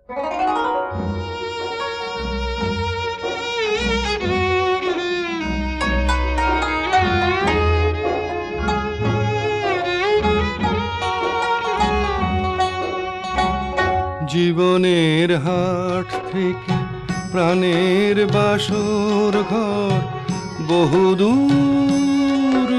জীবনের হাট থেকে প্রাণের বাসর ঘর, বহুদূর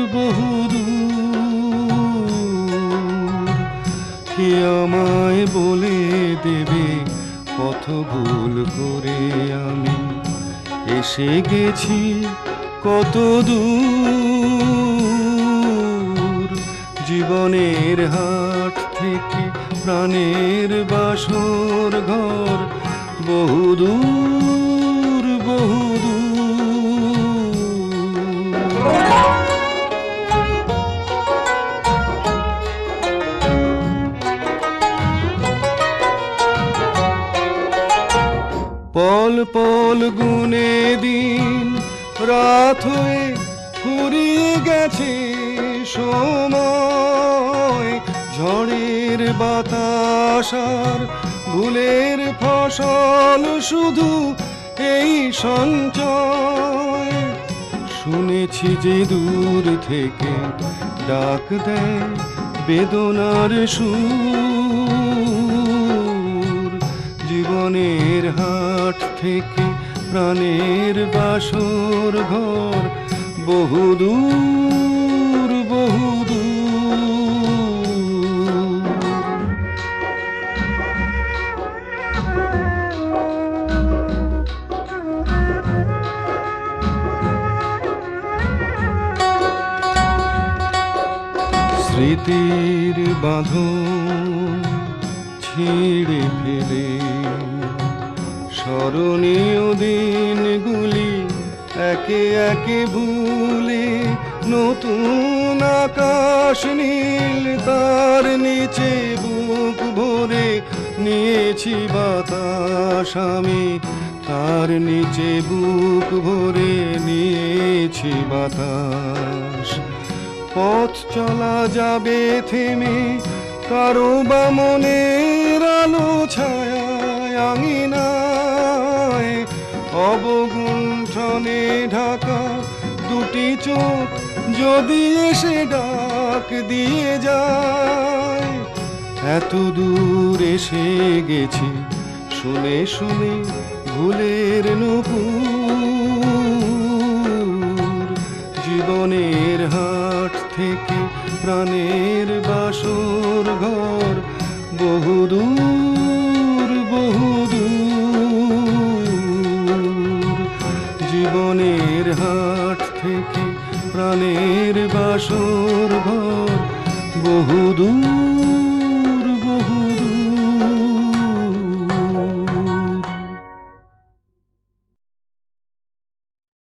বহুদূর। কে আমায় বলে দেবে পথ ভুল করে আমি এসে গেছি কত দূর। জীবনের হাট থেকে প্রাণের বাসর ঘর, বহুদূর বহুদূর। পল পল গুনে দিন রাত হয়ে ফুরিয়ে গেছে সময়। ঝড়ের বাতাস আর ভুলের ফসল শুধু এই সঞ্চয়। শুনেছি যে দূর থেকে ডাক দেয় বেদনার সুর। জীবনের হাট থেকে প্রাণের বাসর ঘর, বহুদূর বহুদূর। স্মৃতির বাঁধন ছিঁড়ে ফেলে স্মরণীয় দিনগুলি একে একে ভুলে, নতুন আকাশ নীল তার নিচে বুক ভরে নিয়েছি বাতাস আমি। তার নিচে বুক ভরে নিয়েছি বাতাস। পথ চলা যাবে থেমে কারো বা মনের আলো ছায়ায় আঙিনায়। অবগুণ্ঠনে ঢাকা দুটি চোখ যদি এসে ডাক দিয়ে যায়। এত দূর এসে গেছি শুনে শুনে ভুলের নূপুর। জীবনের হাট থেকে প্রাণের বাসর ঘর, বহুদূর বহুদূর। জীবনের হাট থেকে প্রাণের বাসর ঘর, বহুদূর।